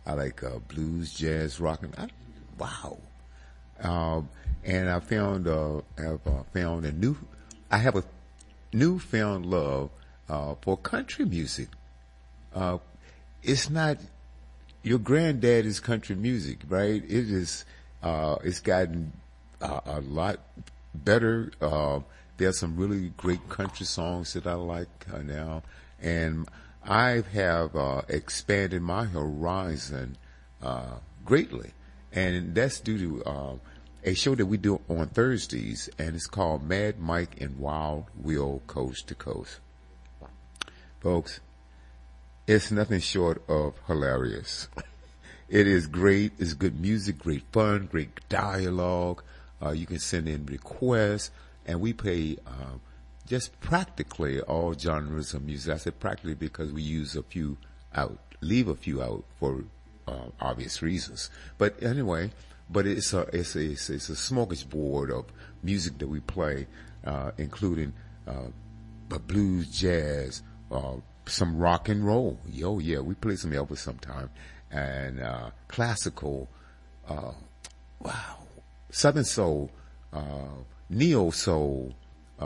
I like blues, jazz, rock, and wow. And I found I have a newfound love for country music. It's not your granddaddy's country music, right? It is. It's gotten a lot better. There's some really great country songs that I like now, and I have expanded my horizon greatly, and that's due to a show that we do on Thursdays, and it's called Mad Mike and Wild Will Coast to Coast. Folks, it's nothing short of hilarious. It is great. It's good music, great fun, great dialogue. You can send in requests, and we play just practically all genres of music. I said practically because we use a few out, leave a few out for obvious reasons. But anyway, it's a smorgasbord of music that we play, including blues, jazz, some rock and roll. Yo, yeah, we play some Elvis sometime, and classical, wow, Southern soul, neo soul,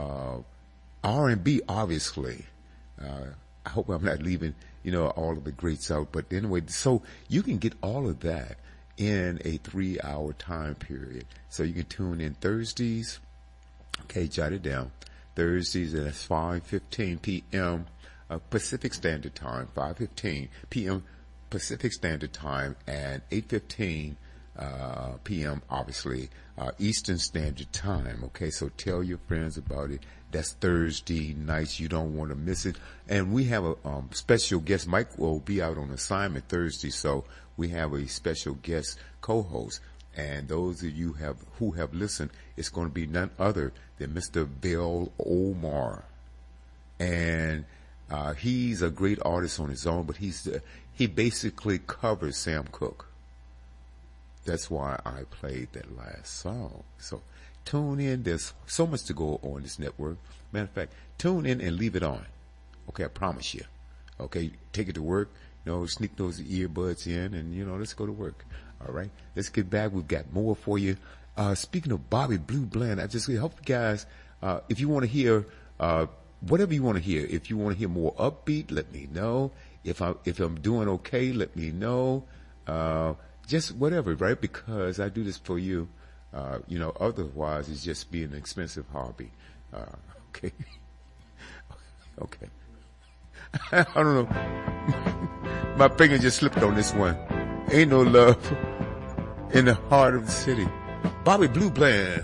R&B, obviously. I hope I'm not leaving, all of the greats out. But anyway, so you can get all of that in a 3-hour time period. So you can tune in Thursdays. Okay, jot it down. Thursdays, and that's 5:15 p.m. Pacific Standard Time, 5:15 p.m. Pacific Standard Time, and 8:15 p.m. obviously Eastern Standard Time. Okay, so tell your friends about it. That's Thursday nights. You don't want to miss it. And we have a special guest. Mike will be out on assignment Thursday, so we have a special guest co-host. And those of you who have listened, it's going to be none other than Mr. Bill Omar. And he's a great artist on his own, but he basically covers Sam Cooke. That's why I played that last song. So tune in. There's so much to go on this network. Matter of fact, tune in and leave it on. Okay, I promise you. Okay, take it to work. Sneak those earbuds in, and let's go to work. All right, let's get back. We've got more for you. Speaking of Bobby Blue Bland, I just hope you guys, if you want to hear whatever you want to hear. If you want to hear more upbeat, let me know. If I'm doing okay, let me know. Just whatever, right? Because I do this for you. Otherwise it's just be an expensive hobby. Okay. Okay. I don't know. My finger just slipped on this one. Ain't no love in the heart of the city. Bobby Blue Bland.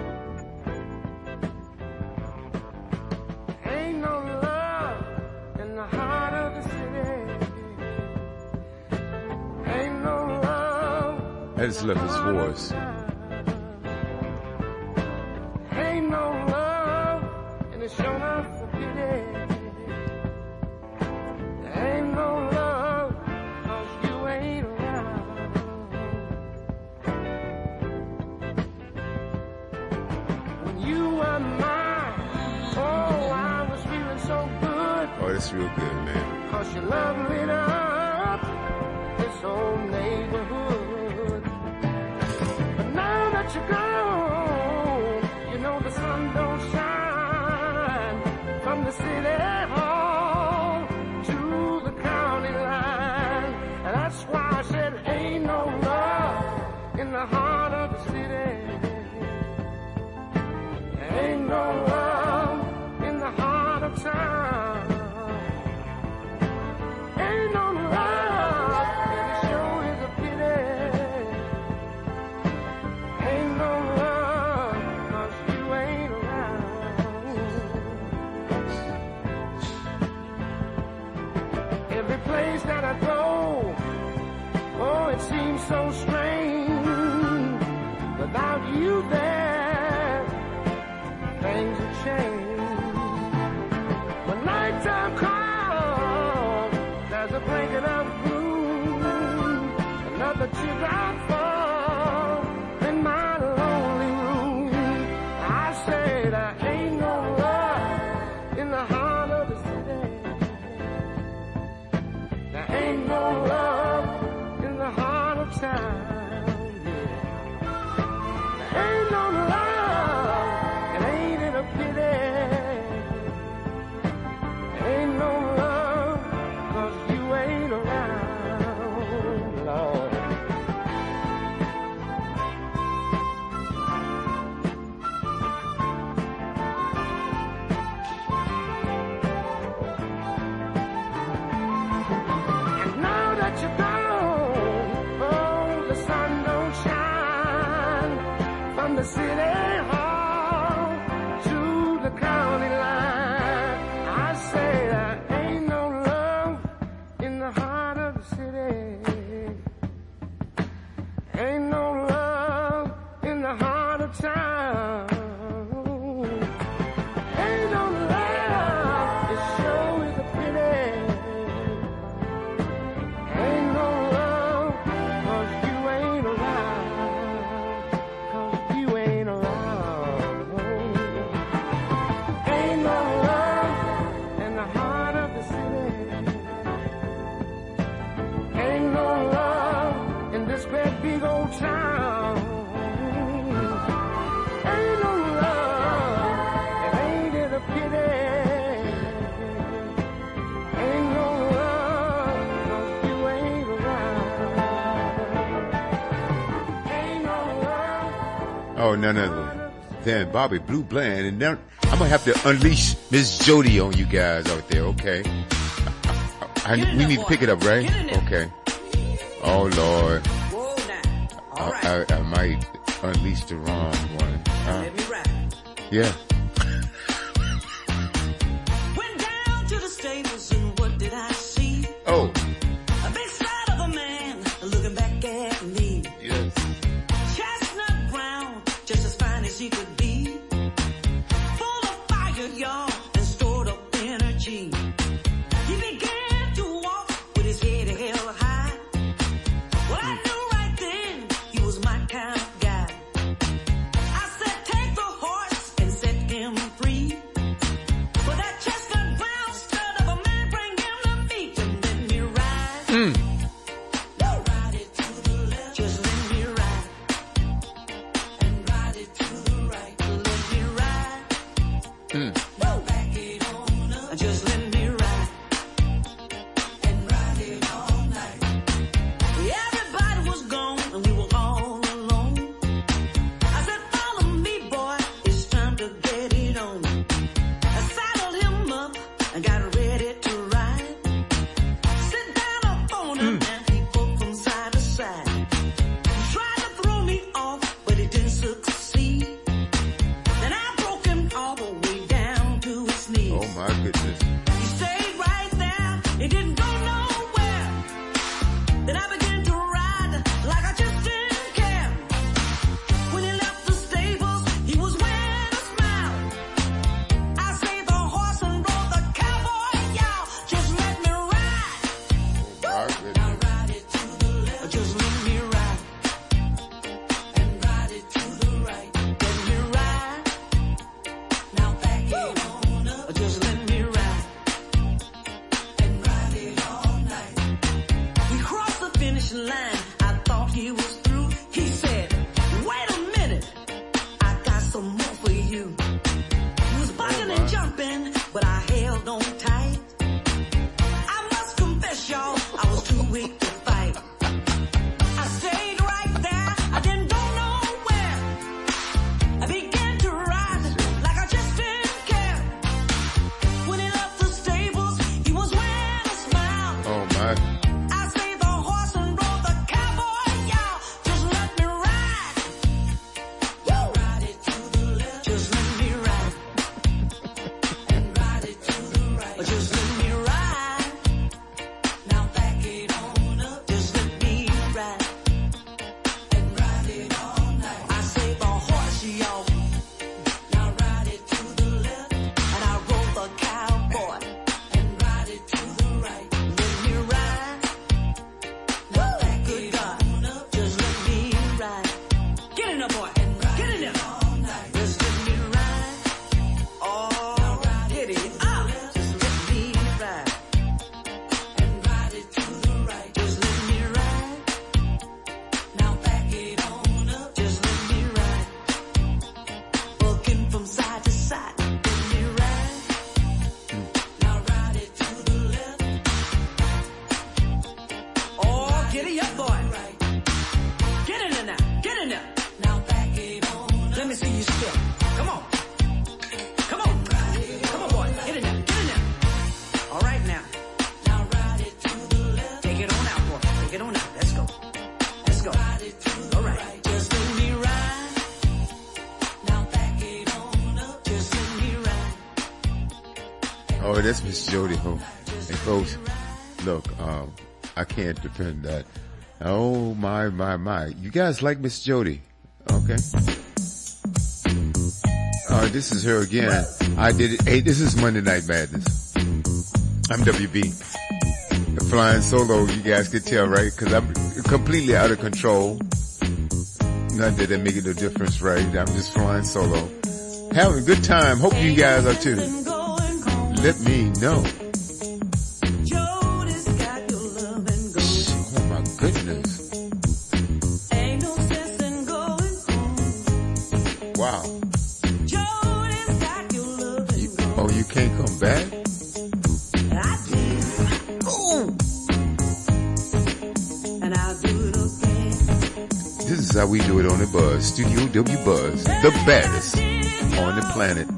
Ain't no love in the heart of the city. Ain't no love. I just love his voice. Ain't no love in the show up for pity. Ain't no love 'cause you ain't around. When you were mine, oh, I was feeling so good. Oh, that's real good, man. 'Cause your love lit up this whole neighborhood. But now that you're gone, the sun don't shine from the city hall to the county line. And that's why I said ain't no love in the heart of the city. Ain't no love in the heart of town. Ain't no love, and it sure is a pity. Ain't no love 'cause you ain't around. Every place that I go, oh, it seems so strange. Without you there, things have changed. When nighttime comes, there's a blanket of gloom, another teardrop falls in my lonely room. I say there ain't no love in the heart of the city. There ain't no love in the city hall to the county line. I say there ain't no love in the heart of the city. Ain't no love in the heart of town. Ain't no love, it sure is a pity. Ain't no love, 'cause you ain't around. 'Cause you ain't around. Ain't no love in the heart of the city. Ain't no love in this great big old town. Ain't no love, and ain't it a pity? Ain't no love, 'cause you ain't around. Ain't no love. Oh, none other than Bobby Blue Bland. And now I'm going to have to unleash Miss Jody on you guys out there, okay? We need to pick it up, right? Okay. Oh, Lord. Whoa, now. All right. I might unleash the wrong one. Let me ride. Yeah. Went down to the stables and what did I see? Oh, A big sight of a man looking back at me. yes. Chestnut brown, just as fine as he could be. Full of fire, y'all, and stored up energy. He began to walk with his head held high. Well, I knew right then he was my kind of guy. I said, take the horse and set him free. But that chestnut brown stud of a man, bring him to me and let me ride. Now ride it to the left, just let me ride. And ride it to the right, let me ride. Now back it on up, just let me ride. And ride it all night. Everybody was gone and we were all alone. I said, follow me, boy, it's time to get it on. I saddled him up and got ready to ride. Sit down up on him and he pulled from side to side. He tried to throw me off, but he didn't succeed. Then I broke him all the way down to his knees. Oh, my goodness. He stayed right there, he didn't go nowhere. Then I began to ride like I just didn't care. When he left the stables, he was wearing a smile. I saved the horse and rode the cowboy, y'all. Just let me ride. My goodness. Now ride it to the left, just let me ride. And ride it to the right, let me ride. Now back it on up, just let me ride. And ride it all night. We crossed the finish line, I thought he was through. He said, wait a minute, I got some more for you. He was bucking and jumping, but I held on tight. I must confess, y'all, I was too weak to fight. I stayed right there, I didn't go nowhere. I began to ride like I just didn't care. When he left the stables, he was wearing a smile. Oh, my. I saved the horse and rode the cowboy, y'all. Just let me ride. Ride it to the left, just let me ride. And ride it to the right, just let me ride. Now back it on up, just let me ride. And ride it all night. I saved the horse, y'all. Now ride it to the left, and I rode the cowboy. And ride it to the right, let me ride. Good God, just let me ride. Get in there, boy. Get in there. Just let me ride. Oh, get it up. Just let me ride. And ride it to the right. Just let me ride. Now back it on up. Just let me ride. Bucking from side to side. Let me ride. Now ride it to the left. Oh, get it up, boy. Get in there now. Get in there. Now back it on. Let me see you step. Come on. Come on. Come on, boy. Get in there. Get in there. All right now. Now ride it to the left. Take it on out, boy. Take it on out. Let's go. Let's go. All right. Just let me ride. that's Miss Jody. And folks, look, I can't defend that. Oh my. You guys like Miss Jody? Okay. This is her again. I did it. Hey, this is Monday Night Madness. I'm WB. Flying solo, you guys could tell, right? Cause I'm completely out of control. Not that it make no difference, right? I'm just flying solo. Having a good time. Hope you guys are too. Let me know. Oh my goodness. Wow. Oh, you can't come back? This is how we do it on the Buzz. Studio W Buzz. The baddest on the planet.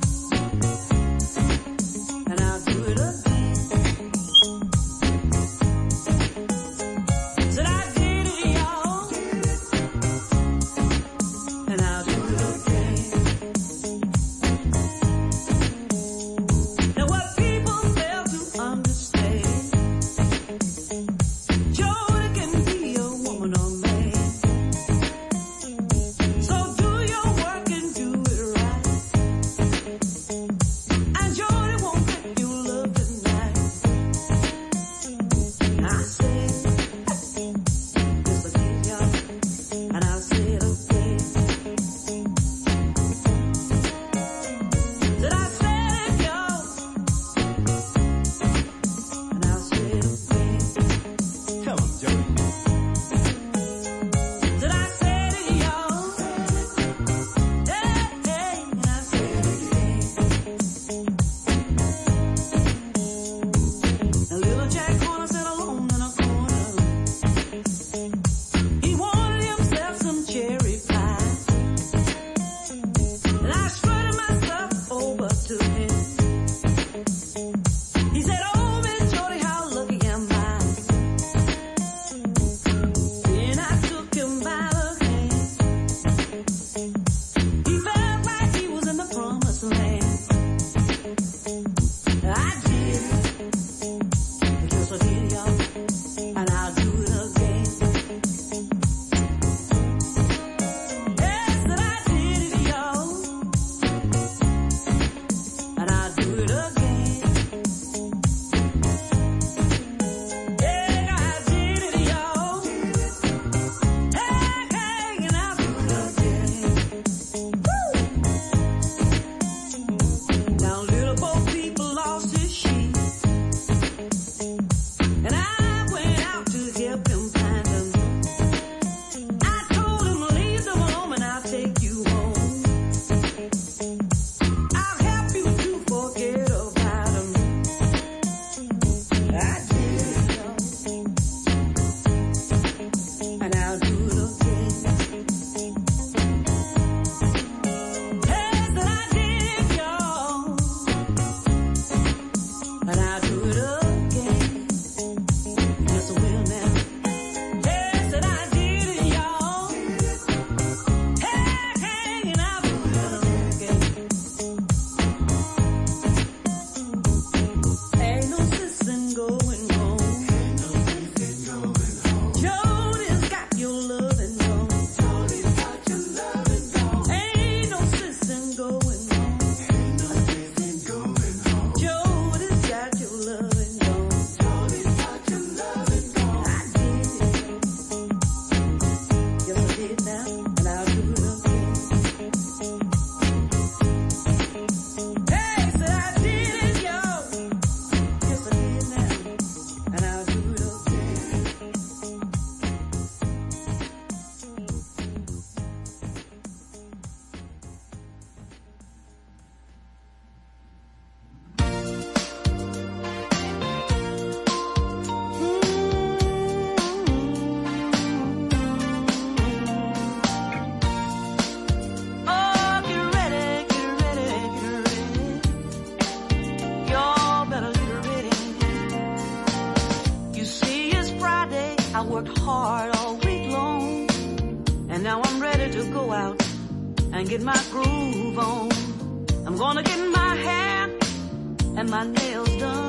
I worked hard all week long, and now I'm ready to go out and get my groove on. I'm gonna get my hair and my nails done.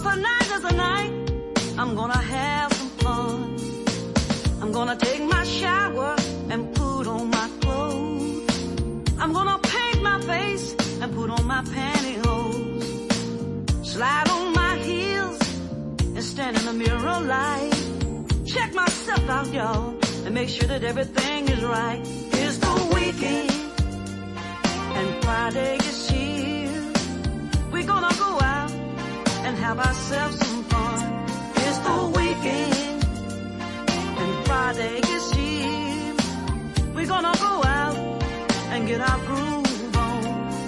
'Cause tonight is the night I'm gonna have some fun. I'm gonna take my shower and put on my clothes. I'm gonna paint my face and put on my pantyhose. Slide on my heels and stand in the mirror light. Check myself out, y'all, and make sure that everything is right. It's the weekend and Friday is here. We're gonna go out and have ourselves some fun. It's the weekend and Friday is here. We're gonna go out and get our groove on.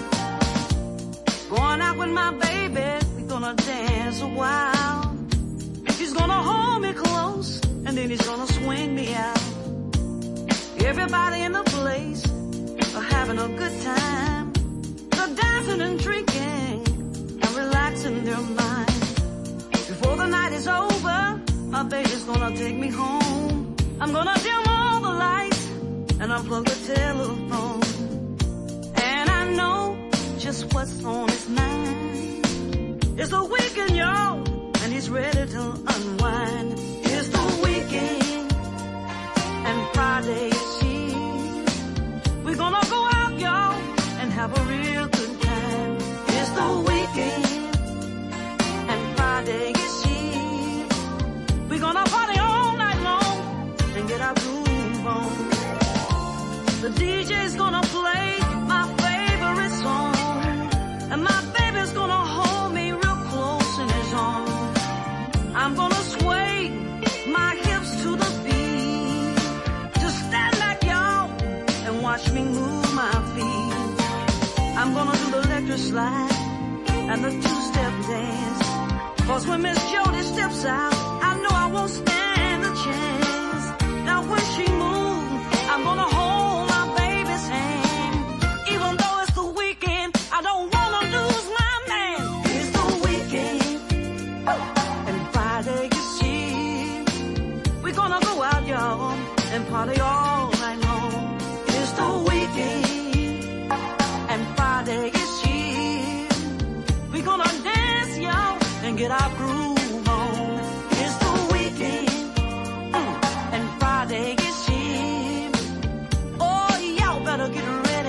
Going out with my baby, we're gonna dance a while. He's gonna hold me close and then he's gonna swing me out. Everybody in the place are having a good time. They're dancing and drinking and relaxing their mind. Before the night is over, my baby's gonna take me home. I'm gonna dim all the lights and unplug the telephone. And I know just what's on his mind. It's the weekend, y'all, and he's ready to unwind. It's the weekend and Friday is here. We're gonna go out, y'all, and have a real good time. It's the weekend and Friday is here. We're gonna party all night long and get our groove on. The DJ's gonna play my favorite song, and my baby's gonna hold me real close in his arms. I'm gonna sway my hips to the beat. Just stand back, y'all, and watch me move my feet. I'm gonna do the electric slide and the two-step dance. 'Cause when Miss Jody steps out, I know I won't stand a chance. Now when she moves, I'm gonna hold my baby's hand. Even though it's the weekend, I don't wanna lose my man. It's the weekend and Friday is here. We're gonna go out, y'all, and party all night long. It's the weekend and Friday is here. We're gonna dance, y'all, and get our groove on. It's the weekend and Friday is here. Oh, y'all better get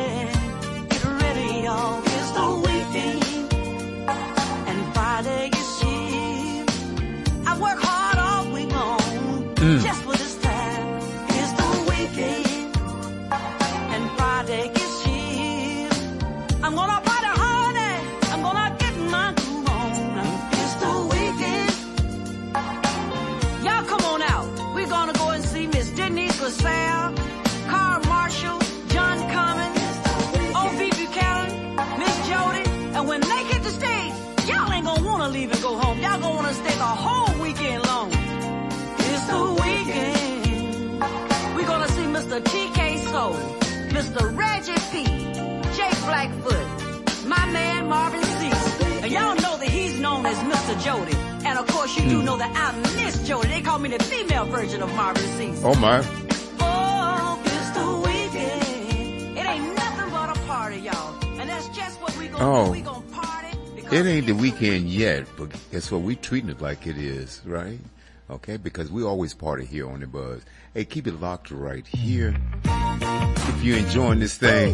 ready, y'all. It's the weekend and Friday is here. I work hard all week long just for this time. It's the weekend and Friday is here. I'm gonna party hard and I'm gonna get my groove on. It's the weekend. Y'all come on out. We're gonna go and see Miss Denise LaSalle, Carl Marshall, John Commons, O.B. Buchanan, Miss Jody. And when they hit the stage, y'all ain't gonna wanna leave and go home. Y'all gonna wanna stay the whole weekend long. It's the weekend. We're gonna see Mr. T.K. Soul, Mr. Reggie P., Jake Blackfoot, my man Marvin Cease. And y'all know that he's known as Mr. Jody. And of course you do know that I'm Miss Jody. They call me the female version of Marvin Cease. Oh my. Oh, it's the weekend. It ain't nothing but a party, y'all. And that's just what we gonna do. We gonna party. It ain't the weekend yet, but guess what? We treating it like it is, right? Okay, because we always party here on the Buzz. Hey, keep it locked right here. If you're enjoying this thing,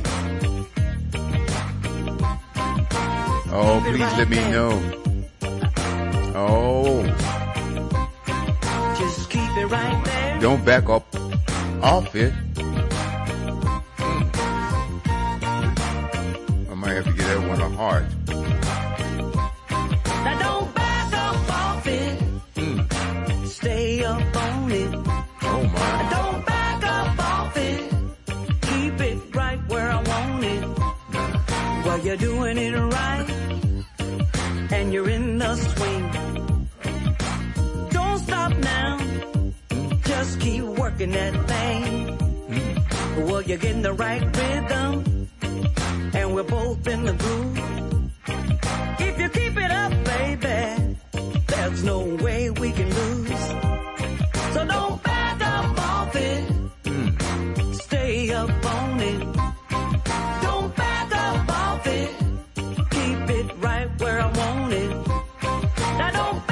oh, please let me know. Oh, just keep it right there. Don't back up off it. I might have to get that one a heart. Now don't back up off it. Stay up on it. Oh my. Don't back up off it. Keep it right where I want it. While you're doing it right and you're in the swing. Don't stop now. Just keep working that thing. Well, you're getting the right rhythm and we're both in the groove. If you keep it up, baby, there's no way we can lose. So don't back up off it. Stay up on it. Don't back up off it. Keep it right where I want it. Now don't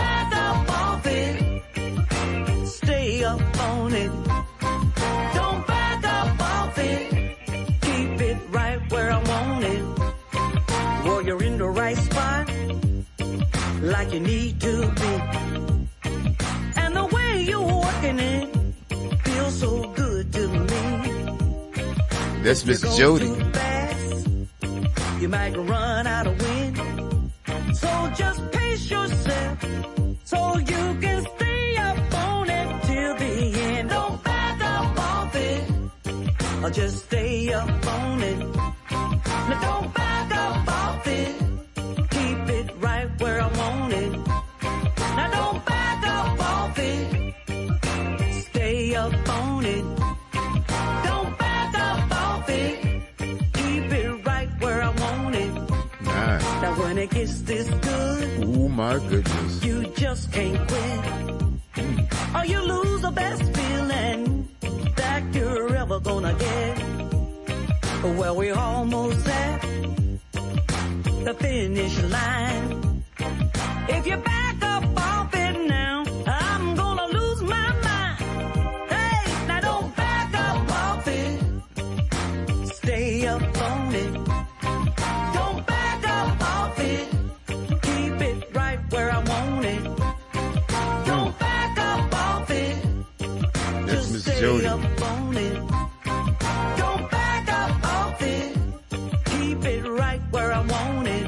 you need to be. And the way you're working it feels so good to me. That's Miss Jody. You might run out of wind. So just pace yourself so you can stay up on it till the end. Don't back up off it, or just stay up on it. Now don't back up off it, keep it right where I want it. Now don't back up off it, stay up on it. Don't back up off it, keep it right where I want it. Nice. Now when it gets this good, oh my goodness, you just can't quit, or you lose the best feeling that you're ever gonna get. Well, we're almost at the finish line. If you back up off it now, I'm gonna lose my mind. Hey, now don't back up off it, stay up on it. Don't back up off it, keep it right where I want it. Don't back up off it, that's just Miss stay Jody. up on it. Don't back up off it, keep it right where I want it.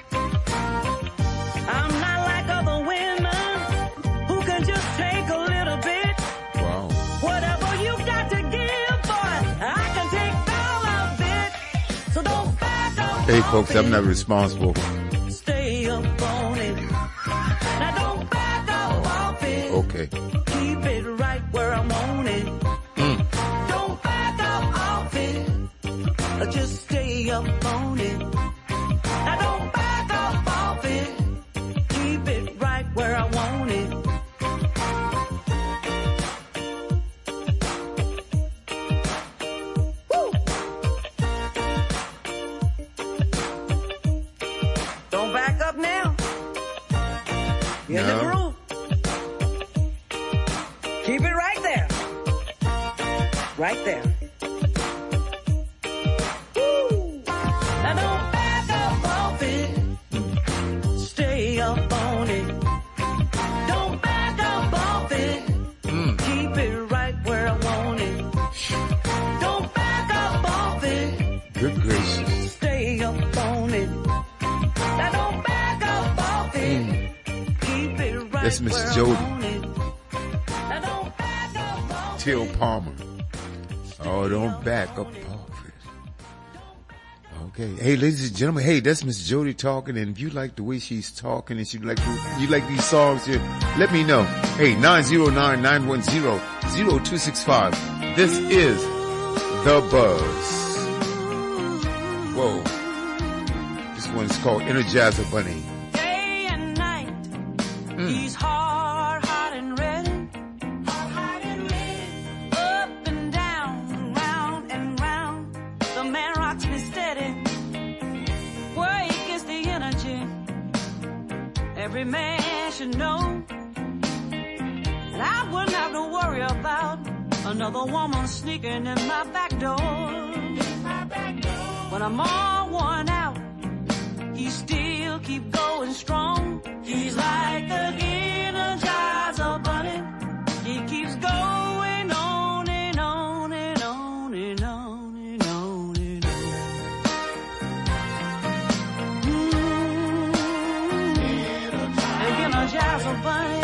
I'm not like other women who can just take a little bit. Wow. Whatever you got to give, boy, I can take all of it. So don't back up. Hey folks, I'm not responsible. Stay up on it. Now don't back up off it. Okay. Keep it right where I want it. Don't back up off it. Just stay up on it. Now don't back up off it. Keep it right where I want it. Woo! Don't back up now. You're in the No. groove. Keep it right there. Right there. Woo! Now don't back up off it. Stay up on it. Don't back up off it. Keep it right where I want it. Don't back up off it. Good gracious. Stay up on it. Now don't back up off it. Keep it right That's Miss where Jody. I want it. Now don't back up off Till it. Palmer. Oh, don't back up off it. Okay. Hey, ladies and gentlemen. Hey, that's Miss Jody talking. And if you like the way she's talking and you like these songs here, let me know. Hey, 909-910-0265. This is The Buzz. Whoa. This one's called Energizer Bunny. Day and night, he's hard, hot and ready. Hot and ready. Up and down, round and round. The man rocks me steady. Where he gets the energy, every man should know. And I wouldn't have to worry about another woman sneaking in my back door. When I'm all worn out, he still keep going strong. He's like the Energizer Bunny. He keeps going on and on and on and on and on and on. The Energizer Bunny.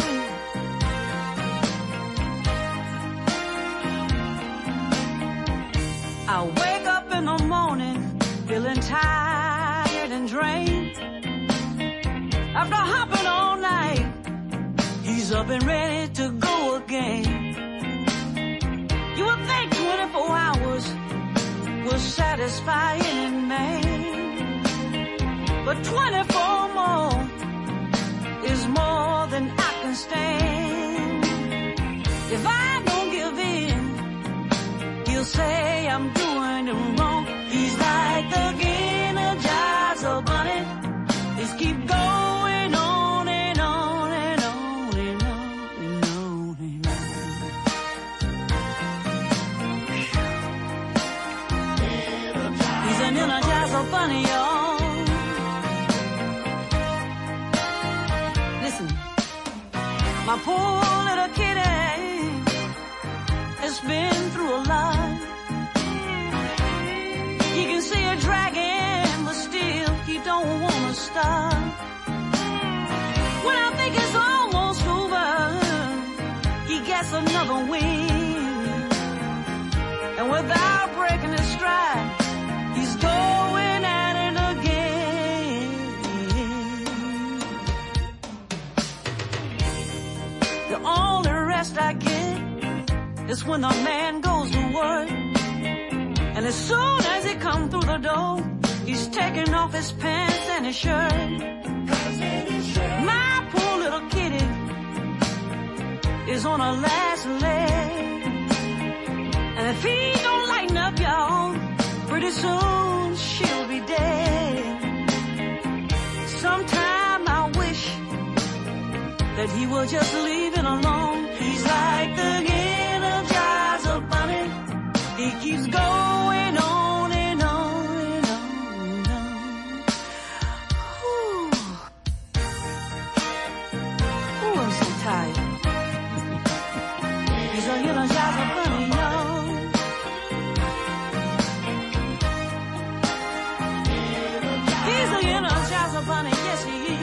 I wake up in the morning feeling tired and drained. After hopping all night, he's up and ready to go again. You would think 24 hours was satisfying in May, but 24 more is more than I can stand. If I don't give in, he'll say I'm doing him wrong. He's like the Energizer Bunny. Just keep going on and on and on and on and on and on. He's an Energizer Bunny, y'all. Listen. poor little kitty has been through a lot. He can see a dragon, but still he don't want to stop. When I think it's almost over, he gets another win. And without breaking his stride, he's going at it again. The only rest I get is when the man goes to work. And as soon as he comes through the door, he's taking off his pants and his shirt. My poor little kitty is on her last leg. And if he don't lighten up, y'all, pretty soon she'll be dead. Sometime I wish that he will just leave it alone. He's like the Energizer Bunny. He keeps going on and on and on and on. Ooh, I'm so tired. He's a Energizer Bunny, y'all. He's a Energizer Bunny, yes he is.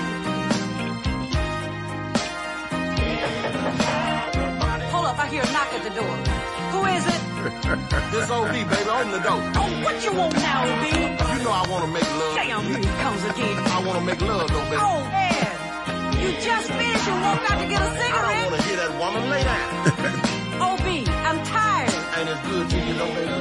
Hold up, I hear a knock at the door. Who is it? This OB, baby, open the door. Oh, what you want now, B? You know I want to make love. Damn, here he comes again. I want to make love, though, baby. Oh, Ed, you just finished and walked out to get a I don't cigarette? want to hear that woman lay down. OB, I'm tired. Ain't it good to you, though, baby?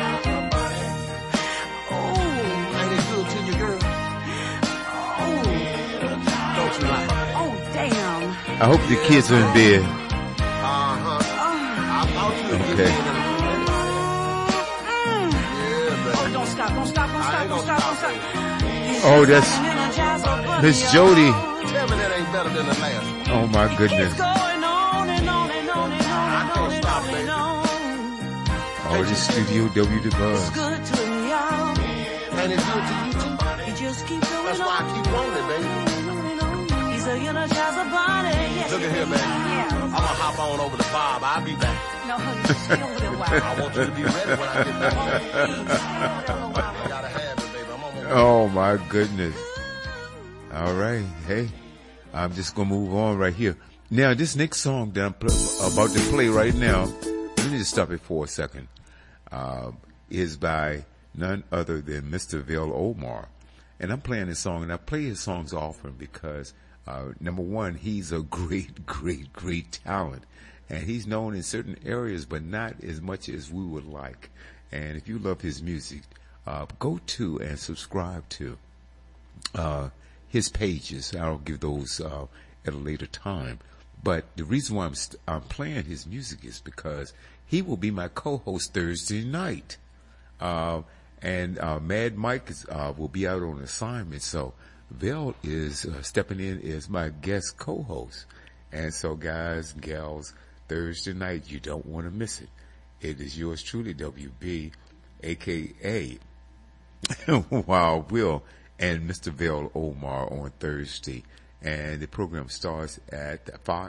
Oh, Ain't it good to you, girl? oh, Don't you like it? oh, damn. I hope the kids are in bed. Uh-huh. I thought you would Okay. get in a Mm. Yeah, baby. Oh, don't stop, don't stop, don't I stop, ain't don't gonna stop, don't stop, stop. He's Oh, just that's like an Energizer Bunny, Miss y'all. Jody. Tell me that ain't better than the last one. Oh my Keeps goodness. going on and on and on and on I and can't on and stop, on baby. and on. Oh, this Studio W the It's Buzz. good to me, y'all. Ain't it good to you, too? He just keeps going That's on. why I keep wanting it, baby. He's a Energizer Bunny. Yes, Look at here, baby. Yeah. I'm going to hop on over to Bob. I'll be back. No, honey, just stay over there a while. I want you to be ready when I get back home. Please, stay over there a little while. I got to have it, baby. I'm almost Oh my goodness. All right. Hey, I'm just going to move on right here. Now, this next song that I'm about to play right now, let me just stop it for a second, is by none other than Mr. Vale Omar. And I'm playing this song, and I play his songs often because, number one, he's a great, great, great talent. And he's known in certain areas, but not as much as we would like. And if you love his music, go to and subscribe to his pages. I'll give those at a later time. But the reason why I'm playing his music is because he will be my co-host Thursday night. And Mad Mike will be out on assignment. So Vel is stepping in as my guest co-host. And so guys and gals, Thursday night, you don't want to miss it. It is yours truly, WB, a.k.a. Wild Will, and Mr. Vale Omar on Thursday. And the program starts at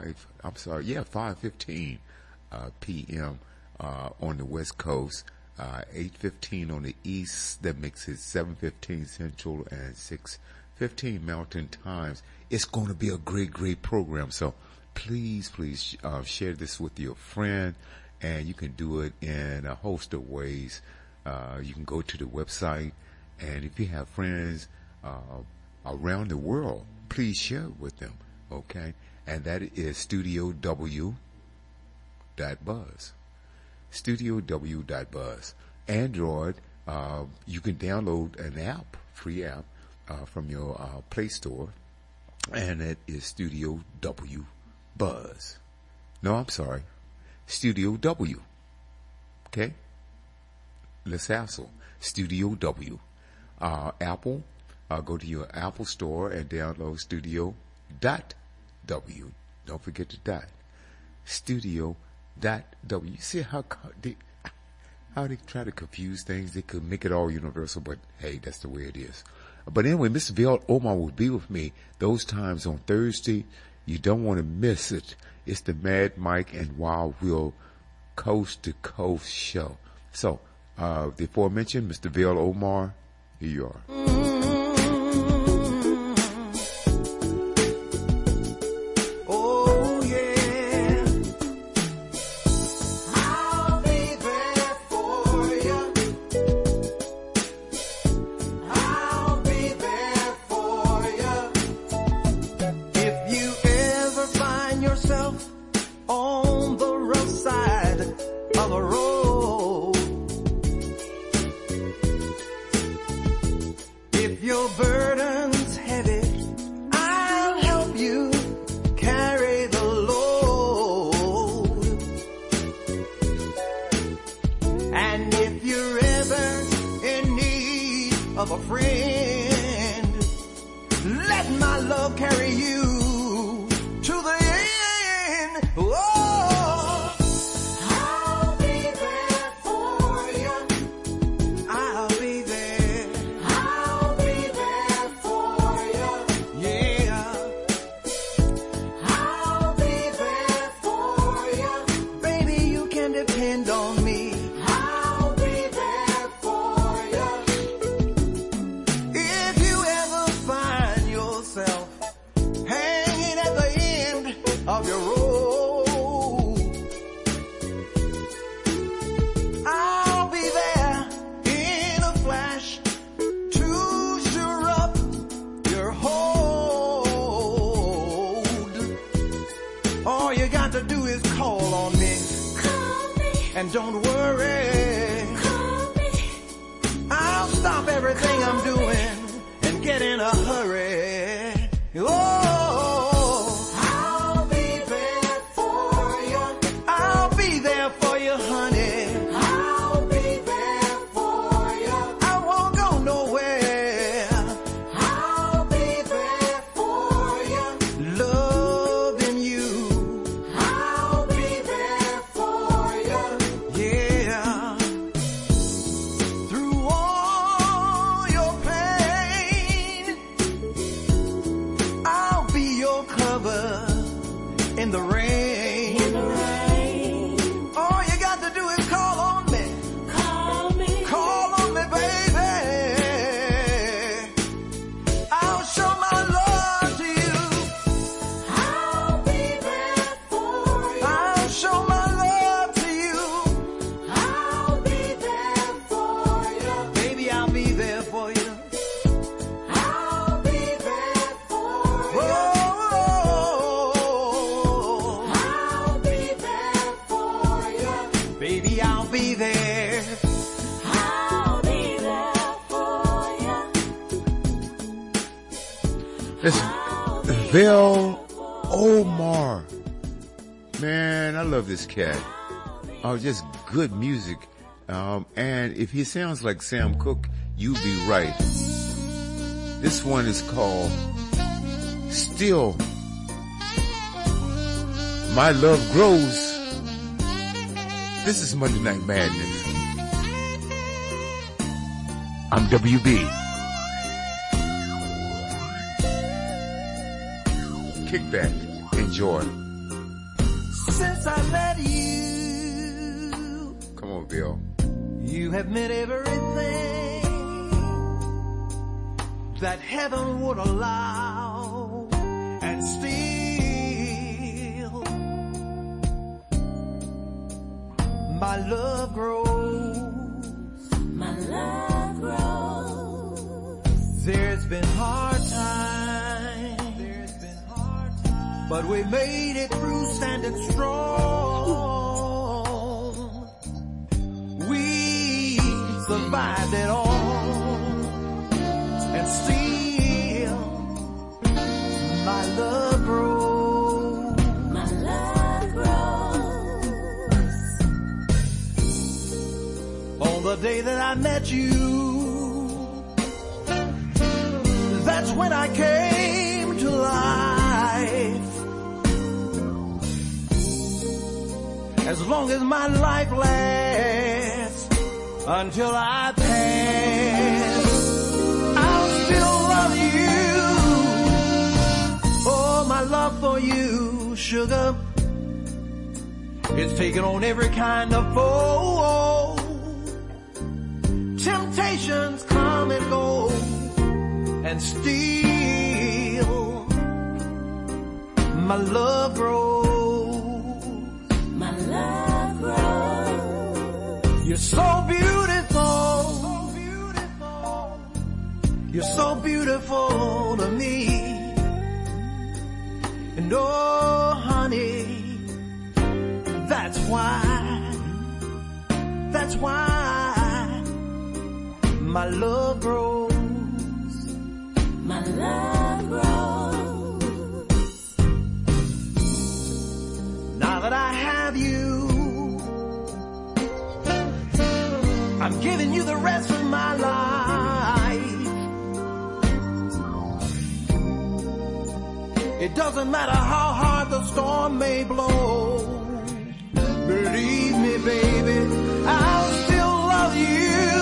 5:15 p.m. On the West Coast, 8:15 on the East. That makes it 7:15 Central and 6:15 Mountain Times. It's going to be a great, great program. So please share this with your friend, and you can do it in a host of ways. You can go to the website, and if you have friends around the world, please share it with them, okay? And that is StudioW.Buzz. StudioW.Buzz. Android, you can download an app, free app, from your Play Store, and it is Studio W Buzz. No, I'm sorry. Studio W. Okay? Let's hassle. Studio W. Apple, go to your Apple Store and download Studio.W. Don't forget the dot. Studio.W. You see how they try to confuse things? They could make it all universal, but hey, that's the way it is. But anyway, Mr. Vale Omar will be with me those times on Thursday You don't want to miss it. It's the Mad Mike and Wild Will Coast to Coast show. So, the aforementioned Mr. Vail Omar, here you are. Oh yeah, I'll be there for you. I'll be there for you. If you ever find yourself on the rough side of the road, if your burden's heavy, I'll help you carry the load. And if you're ever in need of a friend, let my love carry you to the end. Oh, I'll be there for you. I'll be there. I'll be there for you. Yeah. I'll be there for you. Baby, you can depend on me. I'll be there for you. If you ever find yourself hanging at the end of your road, I'll be there in a flash to sure up your hold. All you got to do is call on me. Call me. And don't worry. Call me. I'll stop everything I'm doing and get in a hurry. Oh, I'll be there for you. I'll be there for you, honey. I'll be there for you. I won't go nowhere. I'll be there for you. Loving you. I'll be there for you. Yeah. Through all your pain, I'll be your cover in the rain. In the rain. All you got to do is call on me. Call me. Call on me, baby. I'll show my love to you. I'll be there for you. I'll show my love to you. I'll be there for you. Baby, I'll be there for you. I'll be there for you. Oh, I'll be there for you. Baby, I'll be there. I'll be there for you. Listen, Vail Omar. Man, I love this cat. Oh, just good music. And if he sounds like Sam Cooke, you'd be right. This one is called Still My Love Grows. This is Monday Night Madness. I'm WB. Kick back, enjoy. Since I met you, Come on, Bill. you have meant everything that heaven would allow, and still my love grows. My love grows. There's been hard times. But we made it through standing strong. We survived it all. And still, my love grows. My love grows. On the day that I met you, that's when I came to life. As long as my life lasts, until I pass, I'll still love you. Oh, my love for you sugar. It's taken on every kind of foe. Temptations come and go, and still my love grows. My love grows. You're so beautiful. You're so beautiful to me. And oh, honey, that's why my love grows. My love grows. Now that I have you, I'm giving you the rest of my life. It doesn't matter how hard the storm may blow. Believe me, baby, I'll still love you.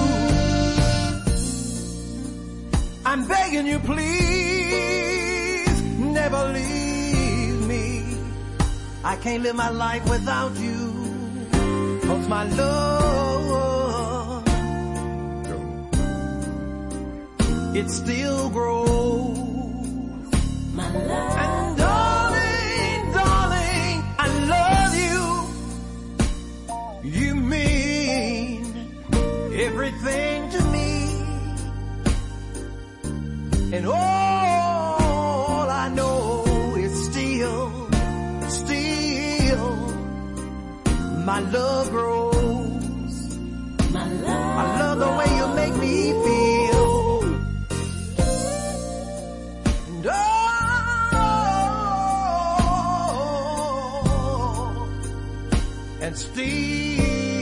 I'm begging you, please, never leave me. I can't live my life without you. 'Cause my love, it still grows. My love. And darling, darling, I love you. You mean everything to me. And all I know is still, my love grows. My love. I love the way you make me feel. And and still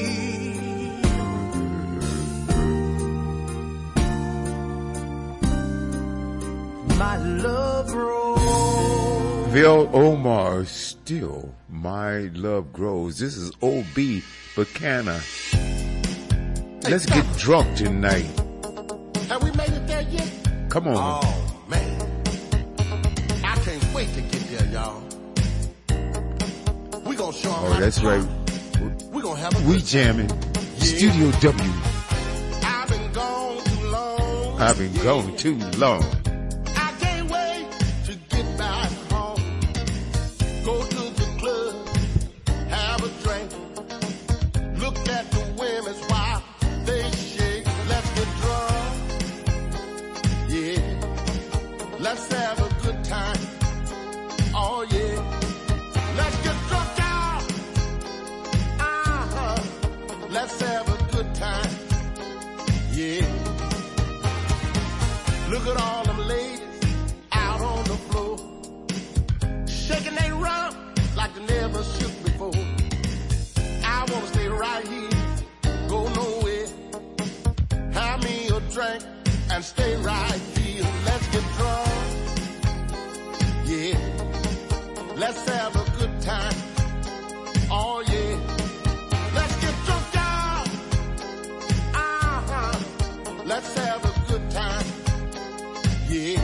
my love grows. Ville Omar, still my love grows. This is O.B. Bacana. Let's get drunk tonight. Have we made it there yet? Come on. Oh, man. I can't wait to get there, y'all. We gonna show 'em Oh, how that's to right. party. We gonna have a We good jamming. Yeah. Studio W. I've been gone too long. I've been gone too long. I can't wait to get back home. Go to the club, have a drink. Look at the women while they shake. Let's get drunk. Yeah. Let's have a good time. Oh yeah. Let's get drunk, y'all. Uh-huh. Let's have a good time. Yeah. Look at all them ladies out on the floor, shaking they rump like they never shook before. I wanna stay right here, go nowhere, have me a drink and stay right here. Let's get drunk, yeah. Let's have a good time, oh yeah. Let's get drunk, y'all. Uh-huh. Let's have a good time. Yeah.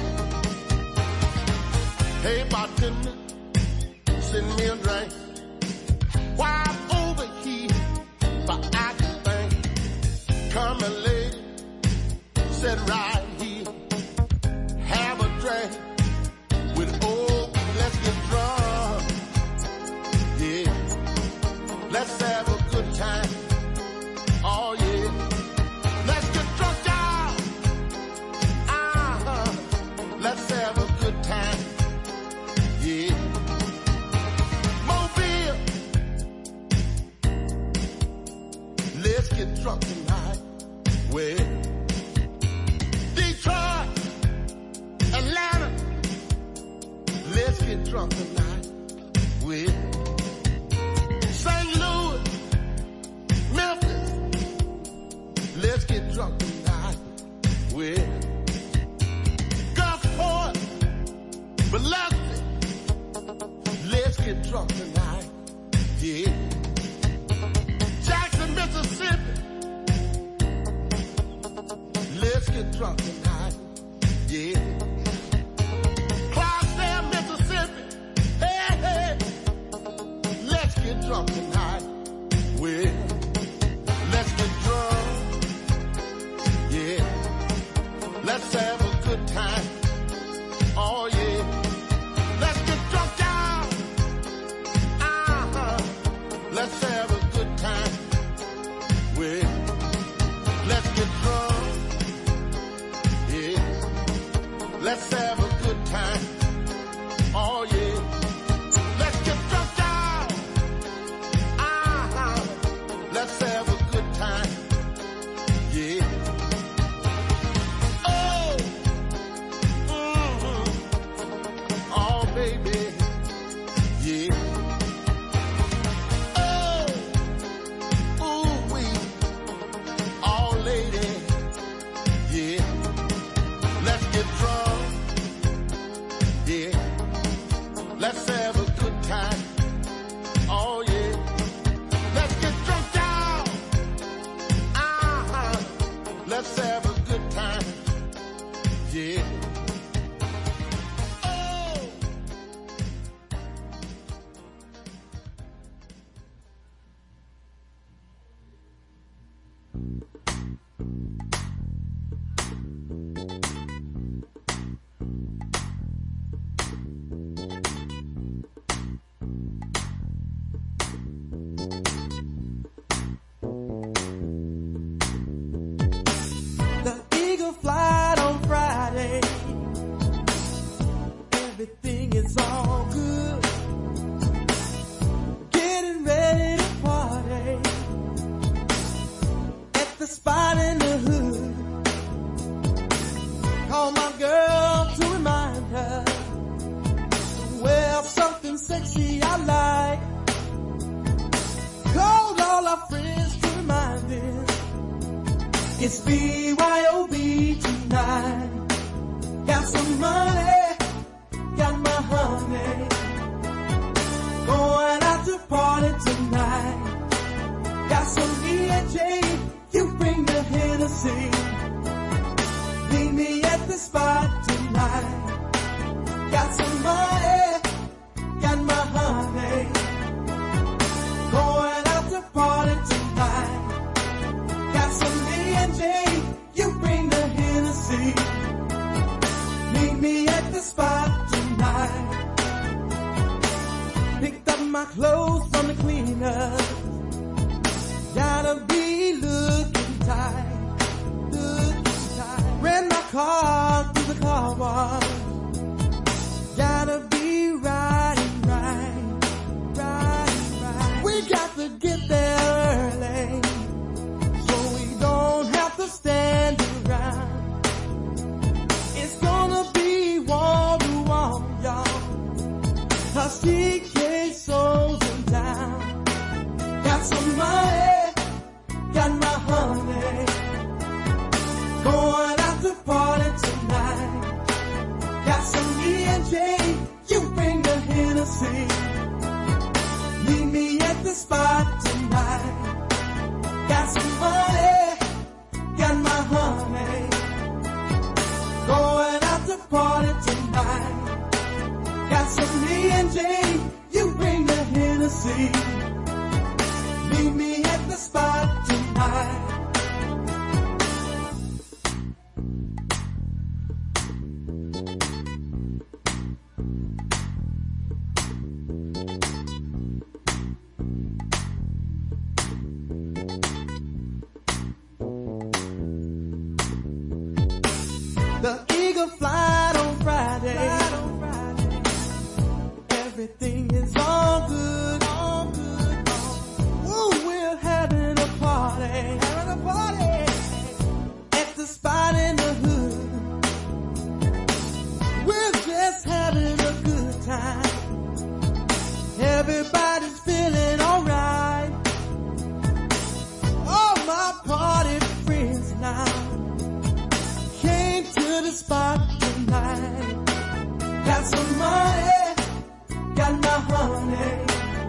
Hey, bartender, send me a drink. While I'm over here, but I can think. Come and lady, sit right here. Have a drink with old. Let's get drunk. Yeah. Let's have a good time. Oh yeah. Let's get drunk, y'all. Uh-huh. Let's have a good time. Yeah. Mobile. Let's get drunk tonight. Well, Detroit, Atlanta. Let's get drunk tonight. Well, St. Louis, Memphis. Let's get drunk tonight. Well, Gulfport, Biloxi. Let's get drunk tonight. Yeah. Jackson, Mississippi. Let's get drunk tonight. Yeah. Clarksdale, Mississippi. Hey, hey. Let's have a good time. Yeah. Everything is all good. Getting ready to party at the spot in the hood. Call my girl to remind her to wear something sexy I like. Called all our friends to remind them it's BYOB tonight. Got some money. Got my honey, going out to party tonight. Got some E&J, you bring the Hennessy. Meet me at the spot tonight. Got some money, got my honey, going out to party tonight. Got some E&J, you bring the Hennessy. Meet me at the spot. Picked up my clothes from the cleaner. Gotta be looking tight, looking tight. Ran my car through the car wash. Gotta be riding right, riding right. We got to get there early, so we don't have to stand around. It's gonna be wall to wall, y'all. Her CK souls in town. Got some money, got my honey, going out to party tonight. Got some E&J, you bring the Hennessy. Meet me at the spot tonight. Got some money, got my honey, going out to party tonight. Got some E&J, you bring the Hennessy. Meet me at the spot tonight. The eagle flied on Friday. Everything is all good, all good. Woo, we're having a party at the spot in the hood. We're just having a good time. Everybody's feeling alright. All my party friends now came to the spot tonight. Got some money, got my honey,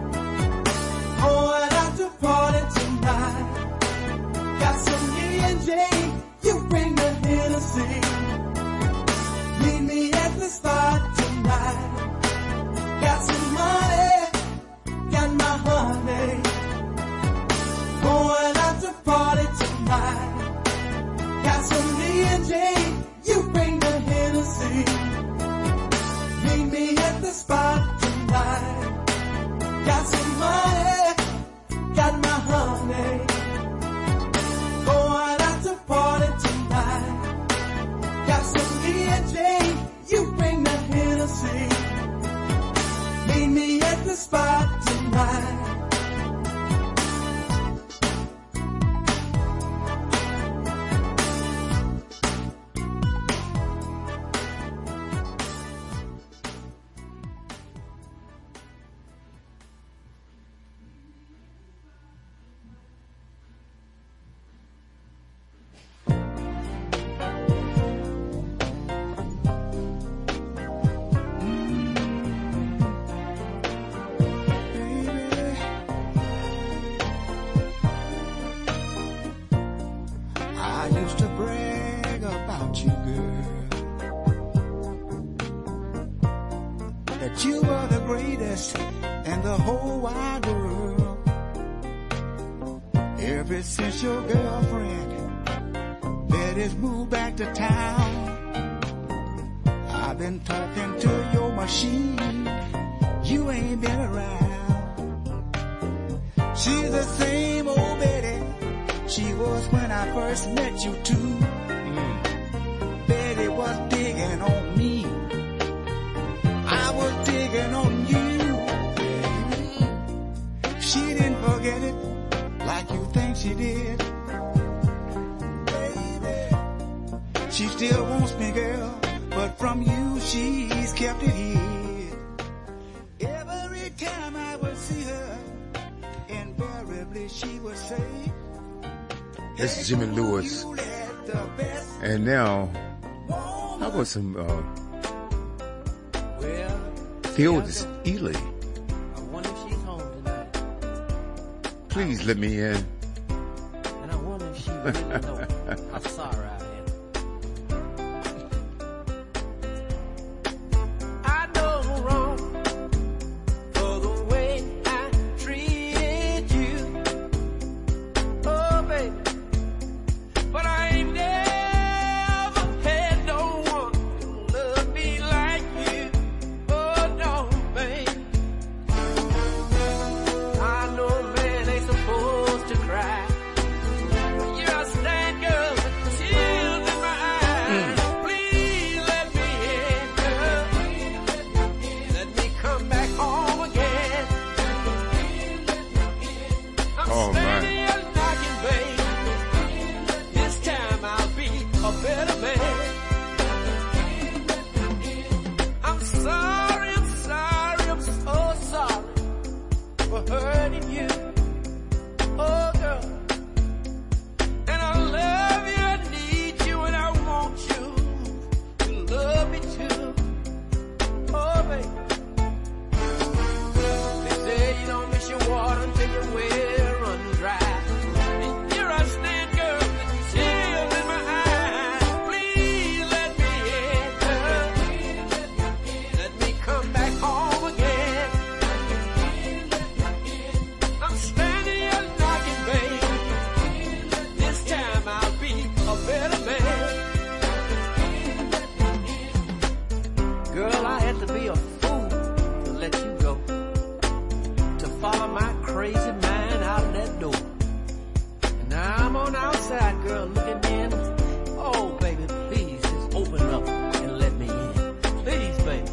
going out to party tonight. Got some E&J, you bring the Hennessy. Meet me at the spot tonight. Got some money, got my honey, going out to party tonight. Got some E&J, you bring the Hennessy. Meet me at the spot tonight. Got some money, got my honey, going out to party tonight. Got some E&J, you bring the Hennessy. Meet me at the spot tonight. I used to brag about you, girl, that you were the greatest in the whole wide world. Ever since your girlfriend Betty's moved back to town, I've been talking to your machine. You ain't been around. She's the same old Betty she was when I first met you too. Betty was digging on me, I was digging on you. She didn't forget it like you think she did. Baby, she still wants me, girl, but from you she's kept it hid. Every time I would see her, invariably she would say, This is Jimmy Lewis. And now, how about some Theodis Ealey? I wonder if she's home tonight. Please let me in. And I wonder if she really knows how sorry I am. I know I'm wrong for the way I treated you. Oh, baby. But I ain't never had no one to love me like you. Oh, no, baby. I know a man ain't supposed to cry. But you're a sad girl with tears in my eyes. Please let me in, girl. Let me come back home again. I'm Oh, standing here knocking, baby. This time I'll be a better man. I'm sorry, I'm sorry, I'm so sorry for hurting you. Oh, girl. And I love you, I need you, and I want you to love me too. Oh, baby. They say you don't miss your water until your well run dry. And here I stand, girl, with tears in my eyes. Please let me in, girl. Let me come back home again. I'm standing here knocking, baby. This time I'll be a better man. Girl, I had to be a fool to let you go, to follow my crazy mind out of that door. And now I'm on the outside, girl, looking in. Oh, baby, please just open up and let me in. Please, baby.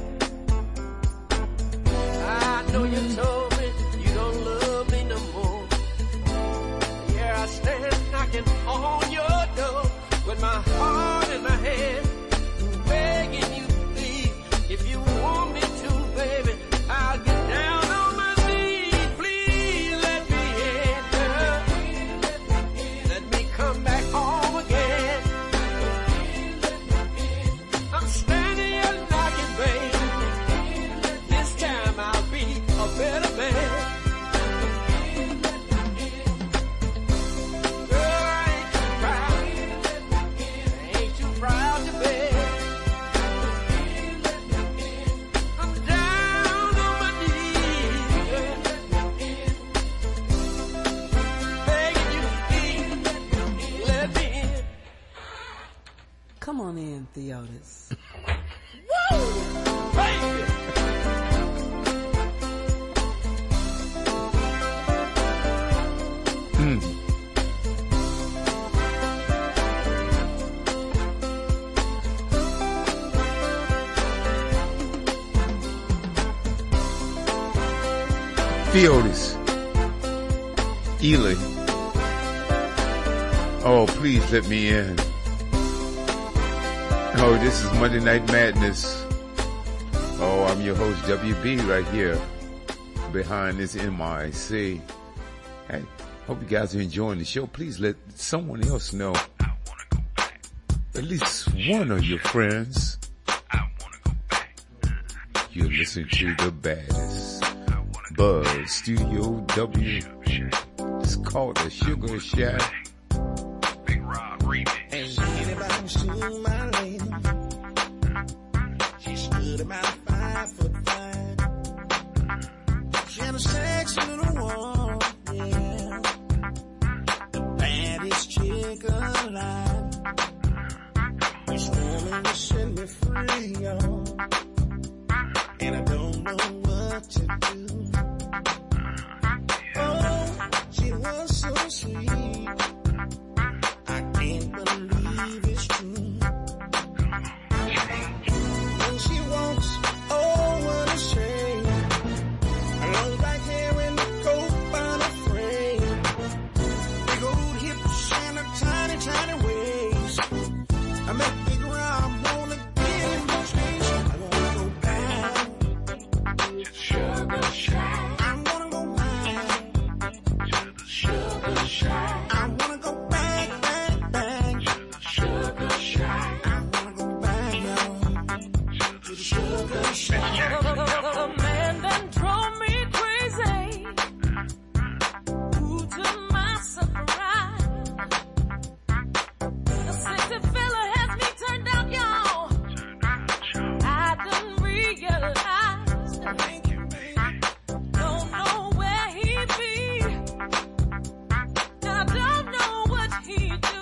I know you told me you don't love me no more. Here I stand knocking on your door with my heart in my hand, begging you, please, if you want me to, baby, I'll get down on my knees. Please let me in, girl. Let me come back home again. I'm standing here knocking, baby. This time I'll be a better man. Girl, I ain't too proud. I ain't too proud to beg. I'm down on my knees, girl. Begging you, please, let me in. Come on in, Theodis. Baby. Theodis Ealey. Oh, please let me in. Oh, this is Monday Night Madness. Oh, I'm your host, WB, right here behind this MIC. Hey, hope you guys are enjoying the show. Please let someone else know. At least one of your friends. You're listening to the baddest Buzz Studio W. It's called the Sugar Shack. Big Rob remix. seen my lady? She stood about 5'5". She had a sexy little walk, yeah. The baddest chick alive. This woman will set me free, y'all. And I don't know what to do. Oh, she was so sweet. I can't believe it's true. When she walks, oh, what a shame. Her long black hair and the coat on her frame. Big old hips and a tiny, tiny waist. I make big round, wanna get in my face. I wanna go back to the Sugar Shack. I wanna go back to the Sugar Shack. I wanna go back, back, back to the Sugar Shack. I wanna go back, y'all, to the Sugar Shack. The man that drove me crazy, who to my surprise, the sexy fella has me turned out, y'all. I didn't realize, Thank you, baby. don't know where he be, I don't know what he do,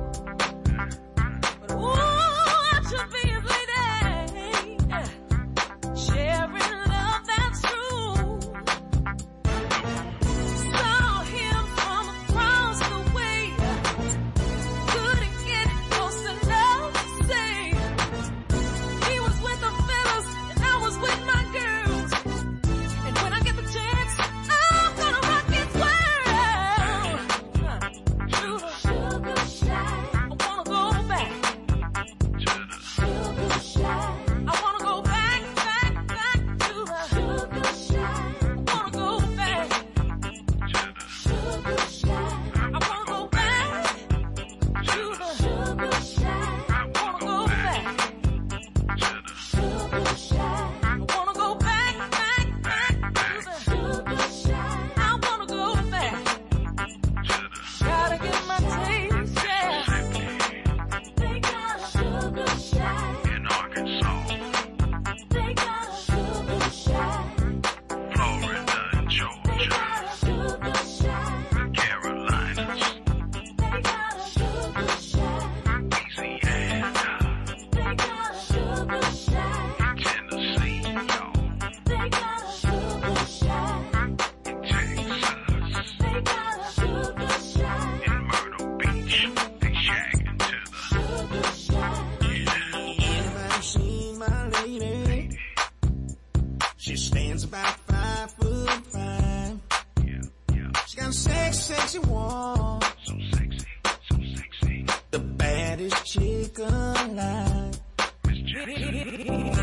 but ooh, I should be his lady, sharing love that's true. Saw him from across the way, couldn't get close enough to say he was with the fellas and I was with my girls. And when I get the chance, I'm gonna rock his world. To the Sugar Shack, I wanna go back. To the Sugar Shack, I wanna go back, back, back to the Sugar Shack. I wanna go back to the Sugar Shack. I wanna go back to the Sugar Shack. I wanna go back to the Sugar Shack. I wanna go back, back, back to the Sugar Shack. I wanna go back. Gotta get my taste, yeah. They got a Sugar Shack in Arkansas, They got a Sugar Shack. Florida, and They Georgia, got a Sugar Shack. Carolinas, They got a Sugar Shack. Louisiana, They got a Sugar Shack. Tennessee, y'all, They got a Sugar Shack. Texas, They got a Sugar Shack. in Myrtle Beach, they shagging to the Sugar Shack. Anybody seen my lady? She stands about 5'5". She got a sexy walk. so sexy, so sexy. The baddest chick alive. Miss Jackson,